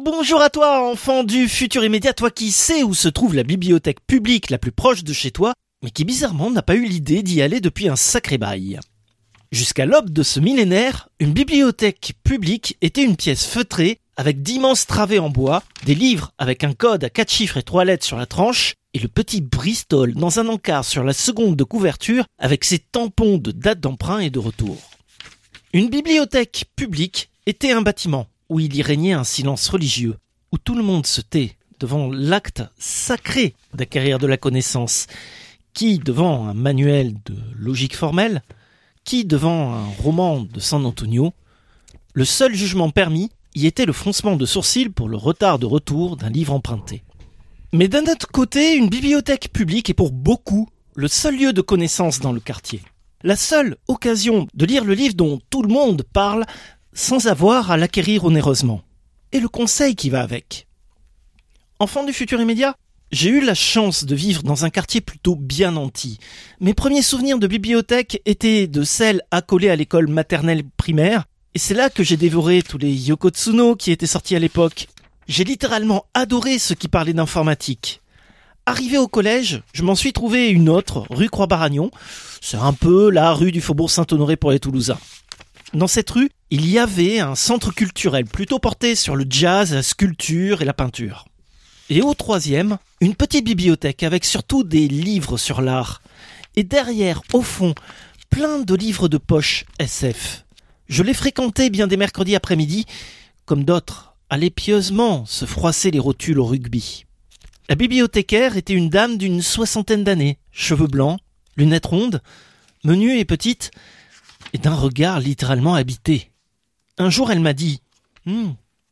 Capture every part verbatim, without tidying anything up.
Bonjour à toi, enfant du futur immédiat, toi qui sais où se trouve la bibliothèque publique la plus proche de chez toi, mais qui bizarrement n'a pas eu l'idée d'y aller depuis un sacré bail. Jusqu'à l'aube de ce millénaire, une bibliothèque publique était une pièce feutrée avec d'immenses travées en bois, des livres avec un code à quatre chiffres et trois lettres sur la tranche, et le petit Bristol dans un encart sur la seconde de couverture avec ses tampons de date d'emprunt et de retour. Une bibliothèque publique était un bâtiment où il y régnait un silence religieux, où tout le monde se tait devant l'acte sacré d'acquérir de la connaissance, qui devant un manuel de logique formelle, qui devant un roman de San Antonio, le seul jugement permis y était le froncement de sourcils pour le retard de retour d'un livre emprunté. Mais d'un autre côté, une bibliothèque publique est pour beaucoup le seul lieu de connaissance dans le quartier. La seule occasion de lire le livre dont tout le monde parle sans avoir à l'acquérir onéreusement. Et le conseil qui va avec. Enfant du futur immédiat, j'ai eu la chance de vivre dans un quartier plutôt bien nanti. Mes premiers souvenirs de bibliothèque étaient de celles accolées à l'école maternelle primaire, et c'est là que j'ai dévoré tous les Yoko Tsuno qui étaient sortis à l'époque. J'ai littéralement adoré ceux qui parlaient d'informatique. Arrivé au collège, je m'en suis trouvé une autre, rue Croix-Baragnon. C'est un peu la rue du Faubourg Saint-Honoré pour les Toulousains. Dans cette rue, il y avait un centre culturel plutôt porté sur le jazz, la sculpture et la peinture. Et au troisième, une petite bibliothèque avec surtout des livres sur l'art. Et derrière, au fond, plein de livres de poche S F. Je les fréquentais bien des mercredis après-midi, comme d'autres allaient pieusement se froisser les rotules au rugby. La bibliothécaire était une dame d'une soixantaine d'années, cheveux blancs, lunettes rondes, menue et petite, et d'un regard littéralement habité. Un jour, elle m'a dit hmm,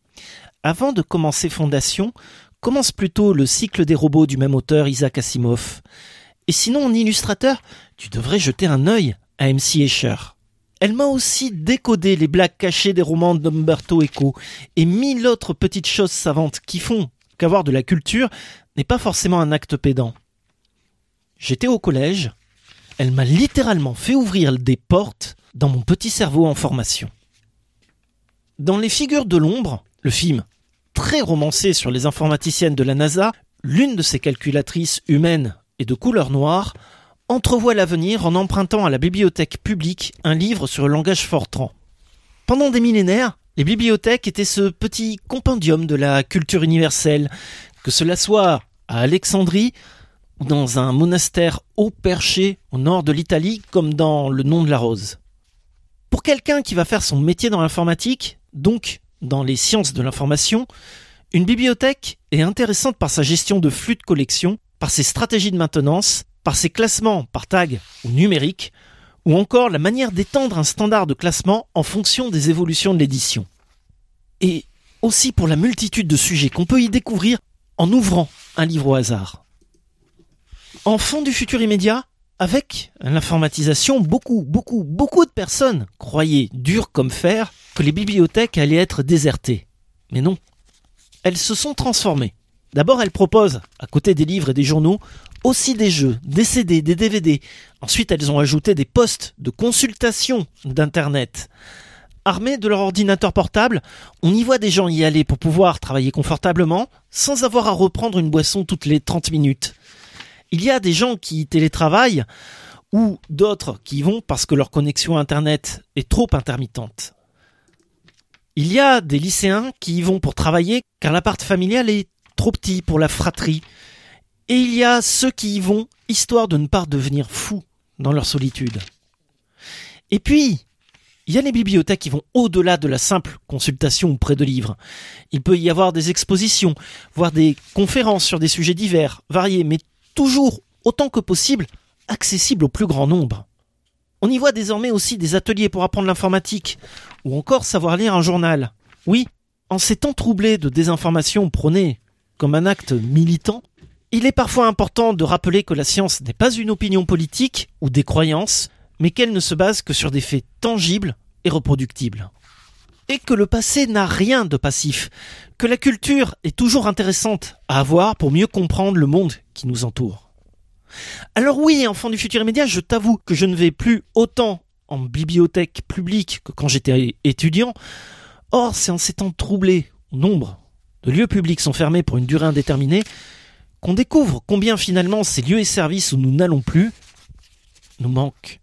« Avant de commencer Fondation, commence plutôt le cycle des robots du même auteur Isaac Asimov. Et sinon, en illustrateur, tu devrais jeter un œil à M C Escher. » Elle m'a aussi décodé les blagues cachées des romans d'Umberto Eco et mille autres petites choses savantes qui font qu'avoir de la culture n'est pas forcément un acte pédant. J'étais au collège, elle m'a littéralement fait ouvrir des portes dans mon petit cerveau en formation. Dans Les Figures de l'ombre, le film très romancé sur les informaticiennes de la NASA, l'une de ces calculatrices humaines et de couleur noire entrevoit l'avenir en empruntant à la bibliothèque publique un livre sur le langage Fortran. Pendant des millénaires, les bibliothèques étaient ce petit compendium de la culture universelle, que cela soit à Alexandrie ou dans un monastère haut perché au nord de l'Italie comme dans Le Nom de la Rose. Pour quelqu'un qui va faire son métier dans l'informatique, donc dans les sciences de l'information, une bibliothèque est intéressante par sa gestion de flux de collection, par ses stratégies de maintenance, par ses classements par tag ou numérique, ou encore la manière d'étendre un standard de classement en fonction des évolutions de l'édition. Et aussi pour la multitude de sujets qu'on peut y découvrir en ouvrant un livre au hasard. Enfant du futur immédiat, avec l'informatisation, beaucoup, beaucoup, beaucoup de personnes croyaient, dur comme fer, que les bibliothèques allaient être désertées. Mais non, elles se sont transformées. D'abord, elles proposent, à côté des livres et des journaux, aussi des jeux, des C D, des D V D. Ensuite, elles ont ajouté des postes de consultation d'Internet. Armés de leur ordinateur portable, on y voit des gens y aller pour pouvoir travailler confortablement, sans avoir à reprendre une boisson toutes les trente minutes. Il y a des gens qui télétravaillent, ou d'autres qui y vont parce que leur connexion Internet est trop intermittente. Il y a des lycéens qui y vont pour travailler car l'appart familial est trop petit pour la fratrie. Et il y a ceux qui y vont histoire de ne pas devenir fous dans leur solitude. Et puis, il y a les bibliothèques qui vont au-delà de la simple consultation auprès de livres. Il peut y avoir des expositions, voire des conférences sur des sujets divers, variés, mais toujours, autant que possible, accessibles au plus grand nombre. On y voit désormais aussi des ateliers pour apprendre l'informatique, ou encore savoir lire un journal. Oui, en ces temps troublés de désinformation prônée comme un acte militant, il est parfois important de rappeler que la science n'est pas une opinion politique ou des croyances, mais qu'elle ne se base que sur des faits tangibles et reproductibles. Et que le passé n'a rien de passif, que la culture est toujours intéressante à avoir pour mieux comprendre le monde qui nous entoure. Alors oui, enfant du futur immédiat, je t'avoue que je ne vais plus autant en bibliothèque publique que quand j'étais étudiant. Or, c'est en ces temps troublés, au nombre de lieux publics sont fermés pour une durée indéterminée, qu'on découvre combien finalement ces lieux et services où nous n'allons plus nous manquent.